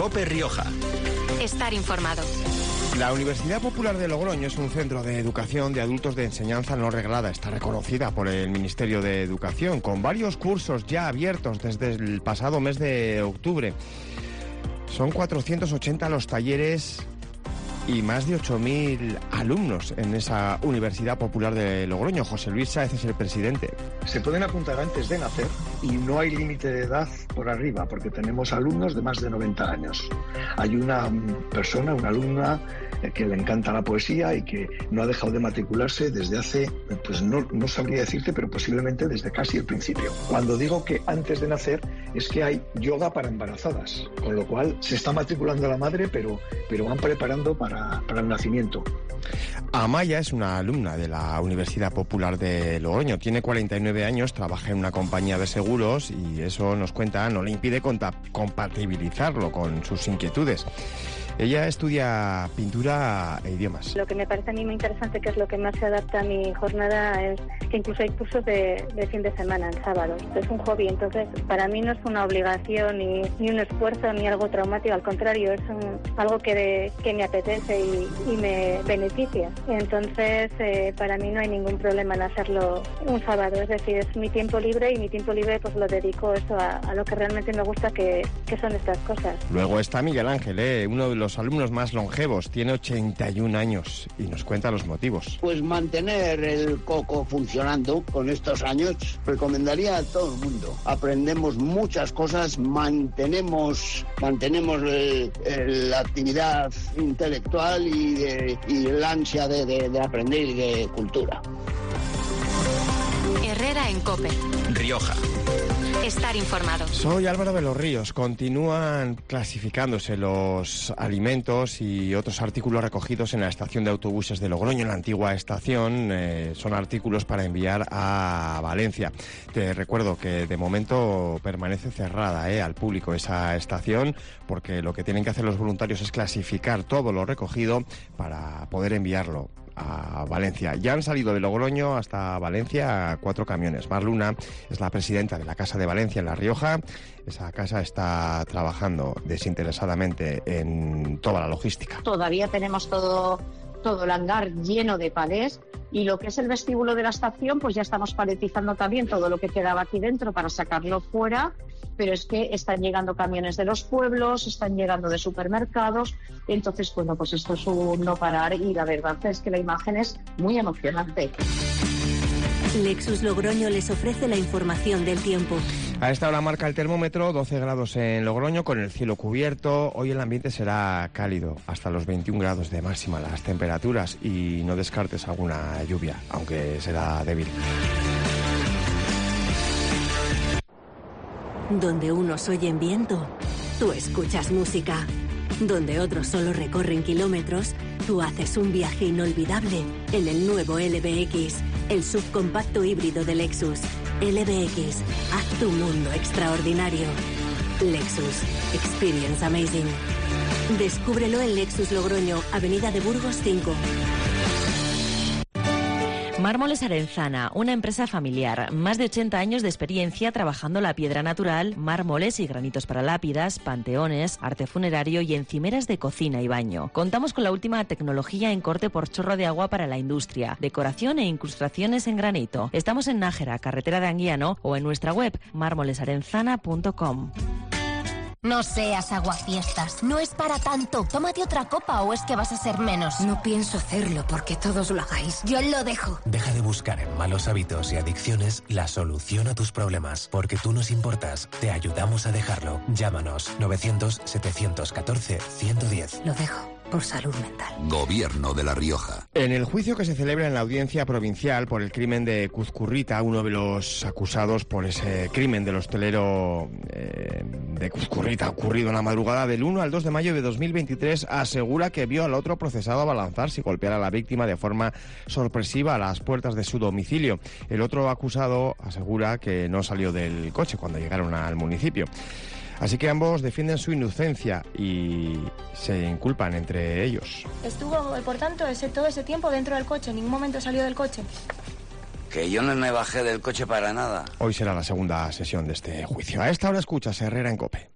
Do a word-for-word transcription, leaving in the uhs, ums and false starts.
COPE Rioja. Estar informado. La Universidad Popular de Logroño es un centro de educación de adultos de enseñanza no reglada. Está reconocida por el Ministerio de Educación, con varios cursos ya abiertos desde el pasado mes de octubre. Son cuatrocientos ochenta los talleres y más de ocho mil alumnos en esa Universidad Popular de Logroño. José Luis Sáez es el presidente. Se pueden apuntar antes de nacer y no hay límite de edad por arriba, porque tenemos alumnos de más de noventa años. Hay una persona, una alumna, que le encanta la poesía y que no ha dejado de matricularse desde hace, pues no, no sabría decirte, pero posiblemente desde casi el principio. Cuando digo que antes de nacer, es que hay yoga para embarazadas, con lo cual se está matriculando a la madre, pero, pero van preparando para, para el nacimiento. Amaya es una alumna de la Universidad Popular de Logroño. Tiene cuarenta y nueve años, trabaja en una compañía de seguros y eso, nos cuenta, no le impide compatibilizarlo con sus inquietudes. Ella estudia pintura e idiomas. Lo que me parece a mí muy interesante, que es lo que más se adapta a mi jornada, es que incluso hay cursos de, de fin de semana, en sábados. Es un hobby, entonces para mí no es una obligación, ni, ni un esfuerzo, ni algo traumático. Al contrario, es un, algo que, de, que me apetece y, y me beneficia. Entonces eh, para mí no hay ningún problema en hacerlo un sábado. Es decir, es mi tiempo libre y mi tiempo libre pues lo dedico eso a, a lo que realmente me gusta, que, que son estas cosas. Luego está Miguel Ángel, ¿eh? uno de los alumnos más longevos, tiene ochenta y un años y nos cuenta los motivos. Pues mantener el coco funcionando con estos años, recomendaría a todo el mundo. Aprendemos muchas cosas, mantenemos mantenemos el, el, la actividad intelectual y, de, y el ansia de, de, de aprender y de cultura. Herrera en COPE Rioja. Estar informado. Soy Álvaro de los Ríos. Continúan clasificándose los alimentos y otros artículos recogidos en la estación de autobuses de Logroño, en la antigua estación. Eh, son artículos para enviar a Valencia. Te recuerdo que de momento permanece cerrada eh, al público esa estación, porque lo que tienen que hacer los voluntarios es clasificar todo lo recogido para poder enviarlo a Valencia. Ya han salido de Logroño hasta Valencia cuatro camiones. Mar Luna es la presidenta de la Casa de Valencia en La Rioja. Esa casa está trabajando desinteresadamente en toda la logística. Todavía tenemos todo, todo el hangar lleno de palés, y lo que es el vestíbulo de la estación, pues ya estamos paletizando también todo lo que quedaba aquí dentro para sacarlo fuera, pero es que están llegando camiones de los pueblos, están llegando de supermercados, entonces, bueno, pues esto es un no parar y la verdad es que la imagen es muy emocionante. Lexus Logroño les ofrece la información del tiempo. A esta hora marca el termómetro doce grados en Logroño, con el cielo cubierto. Hoy el ambiente será cálido, hasta los veintiún grados de máxima las temperaturas, y no descartes alguna lluvia, aunque será débil. Donde unos oyen viento, tú escuchas música. Donde otros solo recorren kilómetros, tú haces un viaje inolvidable en el nuevo L B X, el subcompacto híbrido de Lexus. L B X, haz tu mundo extraordinario. Lexus, experience amazing. Descúbrelo en Lexus Logroño, Avenida de Burgos cinco. Mármoles Arenzana, una empresa familiar, más de ochenta años de experiencia trabajando la piedra natural, mármoles y granitos para lápidas, panteones, arte funerario y encimeras de cocina y baño. Contamos con la última tecnología en corte por chorro de agua para la industria, decoración e incrustaciones en granito. Estamos en Nájera, carretera de Anguiano, o en nuestra web mármoles arenzana punto com. No seas aguafiestas, no es para tanto. Tómate otra copa, o es que vas a ser menos. No pienso hacerlo porque todos lo hagáis. Yo lo dejo. Deja de buscar en malos hábitos y adicciones la solución a tus problemas. Porque tú nos importas, te ayudamos a dejarlo. Llámanos novecientos, setecientos catorce, ciento diez. Lo dejo. Por salud mental. Gobierno de La Rioja. En el juicio que se celebra en la audiencia provincial por el crimen de Cuzcurrita, uno de los acusados por ese crimen del hostelero eh, de Cuzcurrita ocurrido en la madrugada del uno al dos de mayo de dos mil veintitrés, asegura que vio al otro procesado abalanzarse y golpear a la víctima de forma sorpresiva a las puertas de su domicilio. El otro acusado asegura que no salió del coche cuando llegaron al municipio. Así que ambos defienden su inocencia y se inculpan entre ellos. Estuvo, por tanto, ese, todo ese tiempo dentro del coche, en ningún momento salió del coche. Que yo no me bajé del coche para nada. Hoy será la segunda sesión de este juicio. A esta hora escuchas Herrera en COPE.